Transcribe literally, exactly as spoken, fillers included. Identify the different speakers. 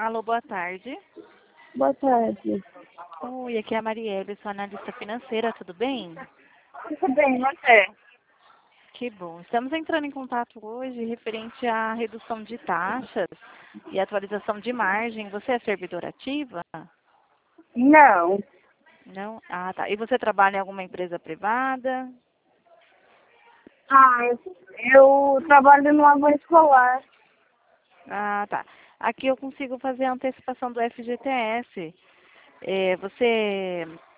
Speaker 1: Alô, boa tarde.
Speaker 2: Boa tarde.
Speaker 1: Oi, aqui é a Marielle, sou analista financeira, tudo bem?
Speaker 2: Tudo bem, você?
Speaker 1: Que bom. Estamos entrando em contato hoje referente à redução de taxas e atualização de margem. Você é servidora ativa?
Speaker 2: Não.
Speaker 1: Não? Ah, tá. E você trabalha em alguma empresa privada?
Speaker 2: Ah, eu, eu trabalho no avô escolar.
Speaker 1: Ah, tá. Aqui eu consigo fazer a antecipação do F G T S. É, você